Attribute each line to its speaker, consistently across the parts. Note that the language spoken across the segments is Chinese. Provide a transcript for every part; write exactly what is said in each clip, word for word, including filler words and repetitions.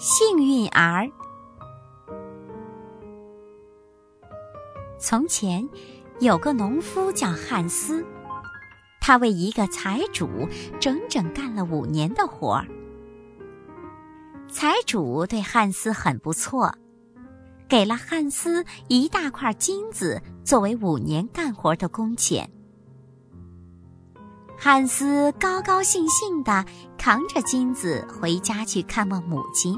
Speaker 1: 幸运儿。从前有个农夫叫汉斯，他为一个财主整整干了五年的活儿。财主对汉斯很不错，给了汉斯一大块金子作为五年干活的工钱。汉斯高高兴兴地扛着金子回家去看望母亲。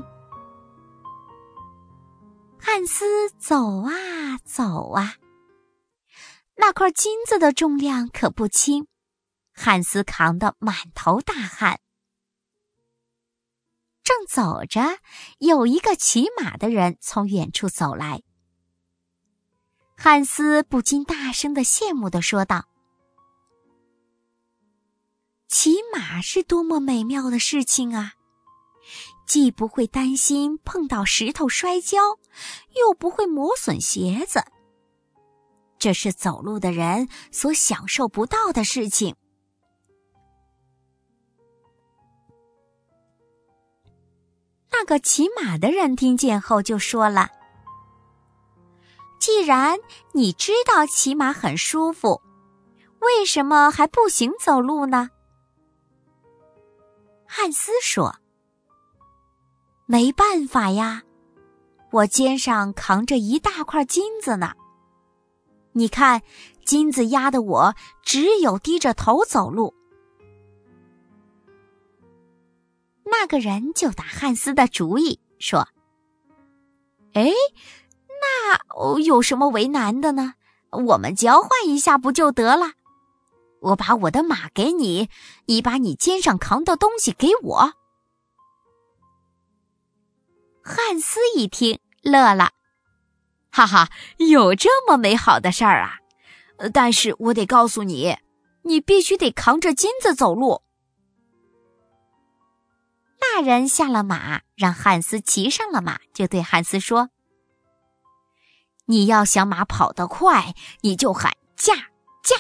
Speaker 1: 汉斯走啊走啊，那块金子的重量可不轻，汉斯扛得满头大汗。正走着，有一个骑马的人从远处走来。汉斯不禁大声地羡慕地说道：骑马是多么美妙的事情啊！既不会担心碰到石头摔跤，又不会磨损鞋子。这是走路的人所享受不到的事情。那个骑马的人听见后就说了：既然你知道骑马很舒服，为什么还步行走路呢？汉斯说：没办法呀，我肩上扛着一大块金子呢。你看，金子压得我只有低着头走路。那个人就打汉斯的主意，说：哎，那有什么为难的呢？我们交换一下不就得了？我把我的马给你，你把你肩上扛的东西给我。汉斯一听乐了，哈哈，有这么美好的事儿啊！但是我得告诉你，你必须得扛着金子走路。那人下了马，让汉斯骑上了马，就对汉斯说：你要想马跑得快，你就喊驾驾。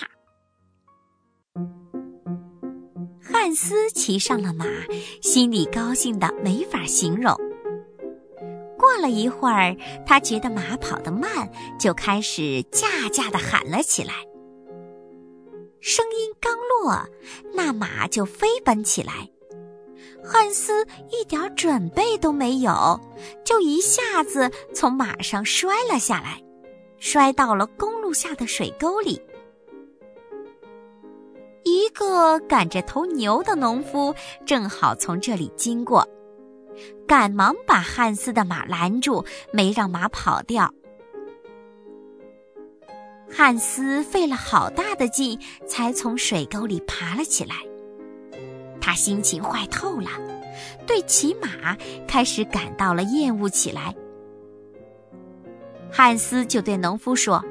Speaker 1: 汉斯骑上了马，心里高兴得没法形容。过了一会儿，他觉得马跑得慢，就开始驾驾地喊了起来。声音刚落，那马就飞奔起来。汉斯一点准备都没有，就一下子从马上摔了下来，摔到了公路下的水沟里。一个赶着头牛的农夫正好从这里经过，赶忙把汉斯的马拦住，没让马跑掉。汉斯费了好大的劲才从水沟里爬了起来，他心情坏透了，对骑马开始感到了厌恶起来。汉斯就对农夫说：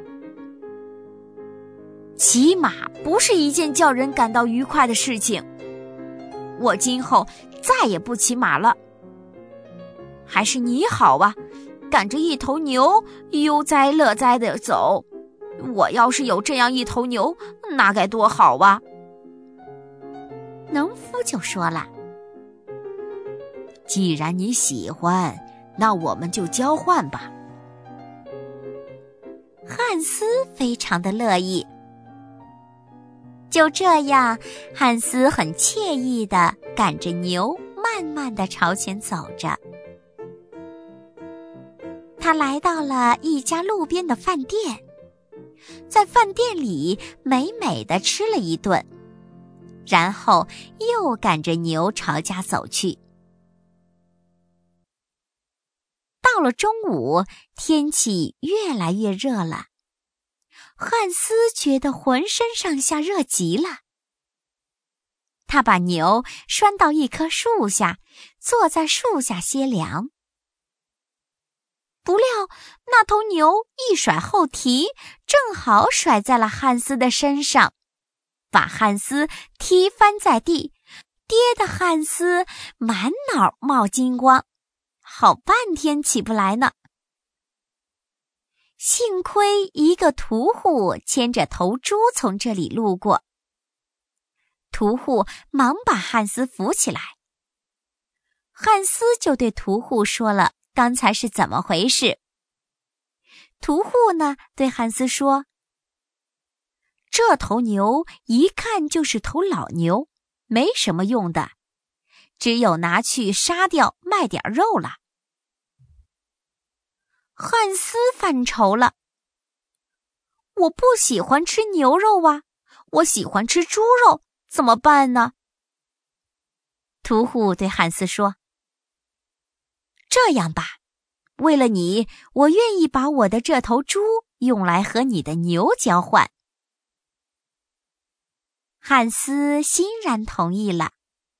Speaker 1: 骑马不是一件叫人感到愉快的事情，我今后再也不骑马了。还是你好啊，赶着一头牛悠哉乐哉地走，我要是有这样一头牛，那该多好啊。农夫就说了：既然你喜欢，那我们就交换吧。汉斯非常的乐意。就这样，汉斯很惬意地赶着牛慢慢地朝前走着。他来到了一家路边的饭店，在饭店里美美地吃了一顿，然后又赶着牛朝家走去。到了中午，天气越来越热了，汉斯觉得浑身上下热极了。他把牛拴到一棵树下，坐在树下歇凉。不料那头牛一甩后蹄，正好甩在了汉斯的身上，把汉斯踢翻在地，跌得汉斯满脑冒金光，好半天起不来呢。幸亏一个屠户牵着头猪从这里路过，屠户忙把汉斯扶起来。 汉斯就对屠户说了刚才是怎么回事。屠户呢，对汉斯说：这头牛一看就是头老牛，没什么用的，只有拿去杀掉卖点肉了。汉斯犯愁了，我不喜欢吃牛肉啊，我喜欢吃猪肉，怎么办呢？屠户对汉斯说：这样吧，为了你，我愿意把我的这头猪用来和你的牛交换。汉斯欣然同意了。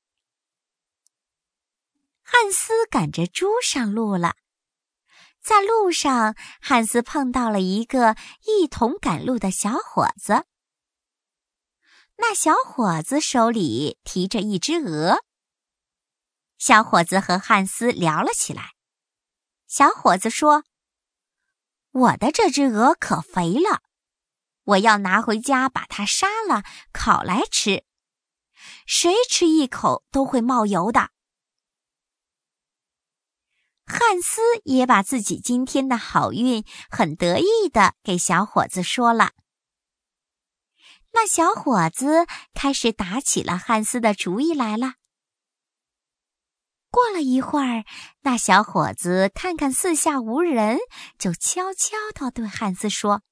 Speaker 1: 汉斯赶着猪上路了。在路上，汉斯碰到了一个一同赶路的小伙子。那小伙子手里提着一只鹅。小伙子和汉斯聊了起来。小伙子说：我的这只鹅可肥了，我要拿回家把它杀了，烤来吃。谁吃一口都会冒油的。汉斯也把自己今天的好运很得意地给小伙子说了。那小伙子开始打起了汉斯的主意来了。过了一会儿，那小伙子看看四下无人，就悄悄地对汉斯说：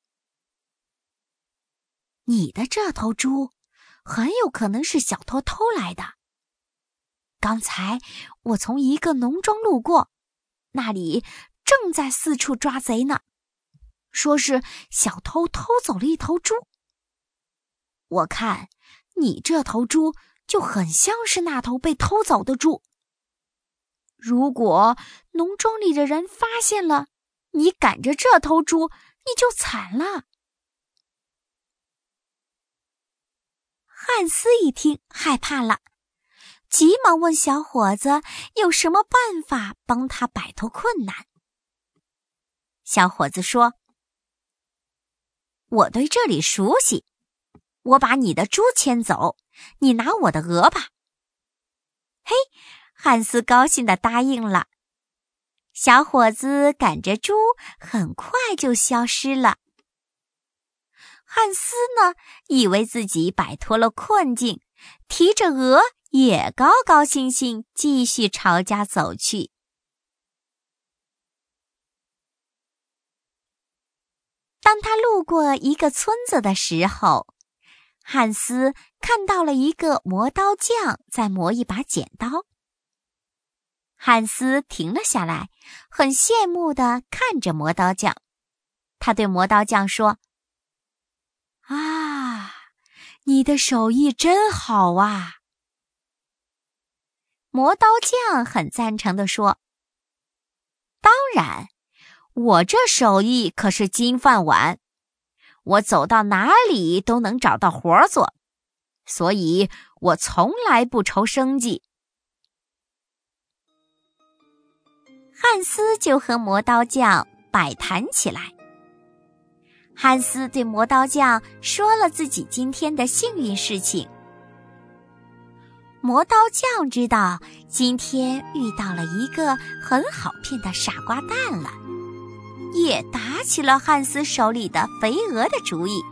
Speaker 1: 你的这头猪很有可能是小偷偷来的。刚才我从一个农庄路过，那里正在四处抓贼呢，说是小偷偷走了一头猪。我看你这头猪就很像是那头被偷走的猪。如果农庄里的人发现了你赶着这头猪，你就惨了。汉斯一听害怕了，急忙问小伙子有什么办法帮他摆脱困难。小伙子说：我对这里熟悉，我把你的猪牵走，你拿我的鹅吧。嘿，汉斯高兴地答应了。小伙子赶着猪很快就消失了。汉斯呢，以为自己摆脱了困境，提着鹅也高高兴兴继续朝家走去。当他路过一个村子的时候，汉斯看到了一个磨刀匠在磨一把剪刀。汉斯停了下来，很羡慕地看着磨刀匠。他对磨刀匠说：啊，你的手艺真好啊！磨刀匠很赞成地说：当然，我这手艺可是金饭碗，我走到哪里都能找到活做，所以我从来不愁生计。汉斯就和磨刀匠摆谈起来。汉斯对磨刀匠说了自己今天的幸运事情。磨刀匠知道今天遇到了一个很好骗的傻瓜蛋了，也打起了汉斯手里的肥鹅的主意。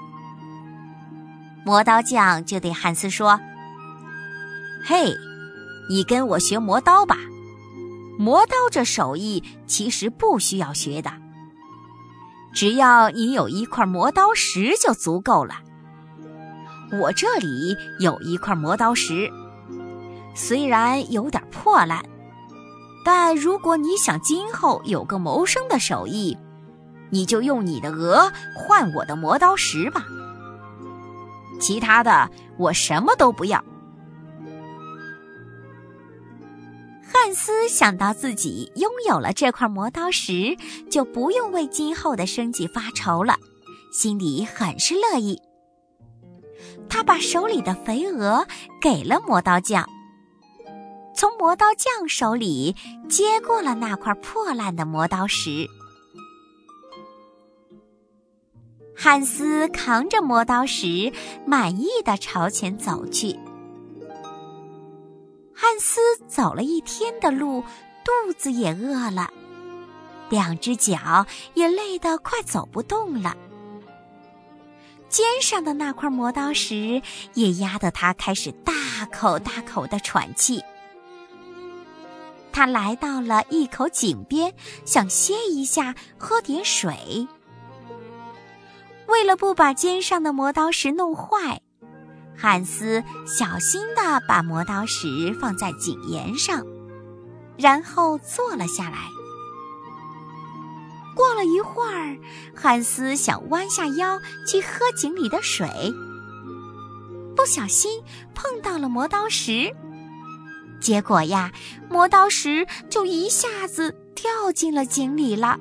Speaker 1: 磨刀匠就对汉斯说：嘿，你跟我学磨刀吧，磨刀这手艺其实不需要学的，只要你有一块磨刀石就足够了。我这里有一块磨刀石，虽然有点破烂，但如果你想今后有个谋生的手艺，你就用你的鹅换我的磨刀石吧。其他的我什么都不要。汉斯想到自己拥有了这块磨刀石，就不用为今后的生计发愁了，心里很是乐意。他把手里的肥鹅给了磨刀匠，从磨刀匠手里接过了那块破烂的磨刀石。汉斯扛着磨刀石，满意地朝前走去。 汉斯走了一天的路，肚子也饿了，两只脚也累得快走不动了。肩上的那块磨刀石也压得他开始大口大口地喘气。他来到了一口井边，想歇一下，喝点水。为了不把肩上的磨刀石弄坏，汉斯小心地把磨刀石放在井沿上，然后坐了下来。过了一会儿，汉斯想弯下腰去喝井里的水，不小心碰到了磨刀石，结果呀，磨刀石就一下子掉进了井里了。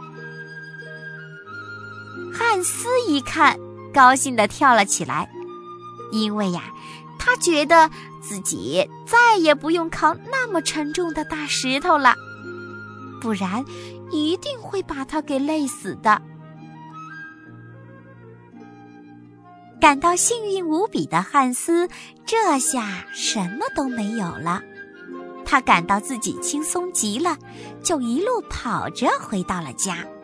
Speaker 1: 汉斯一看，高兴地跳了起来，因为呀，他觉得自己再也不用扛那么沉重的大石头了，不然一定会把他给累死的。感到幸运无比的汉斯，这下什么都没有了。他感到自己轻松极了，就一路跑着回到了家。